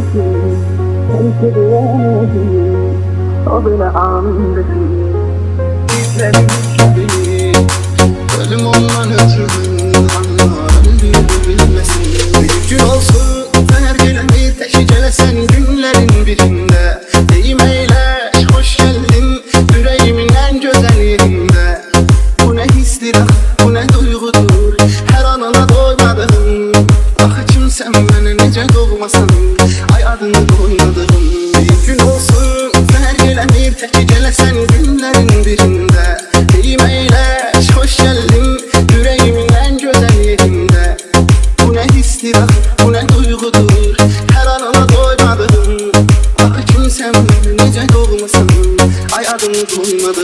bilirsin, sen seviyemedin, o bile anındaki. İzledim kendini, ölüm ondan ötürü, anla öldüğümü bilmesin. Bir gün olsun, her gelemir teşicelesen günlerin birinde. Deyim eyleş, hoş geldin, yüreğimin en güzel yerinde. Bu ne histir, bu ne duygudur, her anına doymadım. Ah kimsen beni nece doğmasın, ay adını koymadım. Bir gün olsun, her gelemir teşicelesen günlerin birinde. Deyim eyleş, hoş geldin, yüreğimin en güzel yerinde. Bu ne histir, bu ne duygudur, her anına doymadım. Ah kimsen beni nece doğmasın, ay adını koymadım.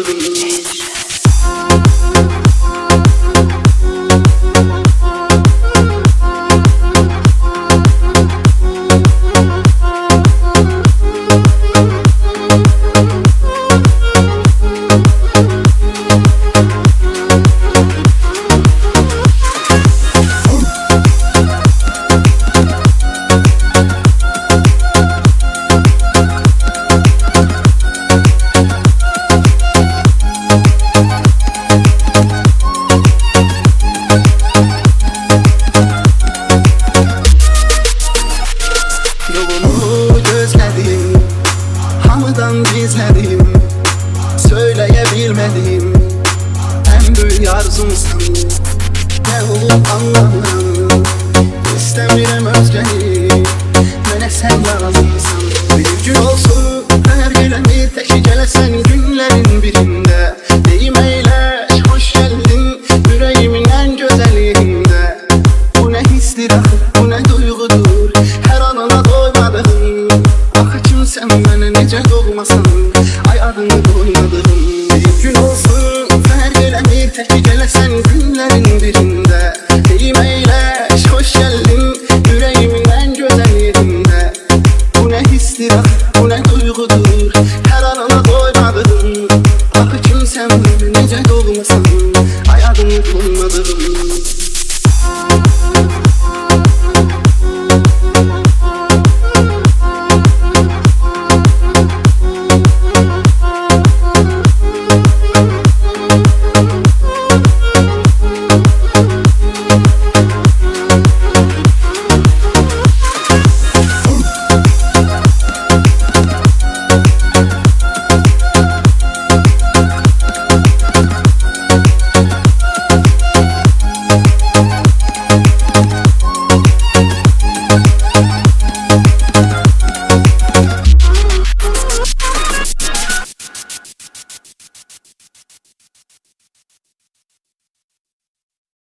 Yolunu gözledim, hamıdan gizledim, söyleyebilmedim, en büyük arzumsun. Ne olup anlamam, istemirem özgeni, mənə sen lazımsın. Bir gün olsun, her gelemir teşicelesen günlerin birinde. Deyim eyleş, hoş geldin, yüreğimin en güzel yerinde. Bu ne histir,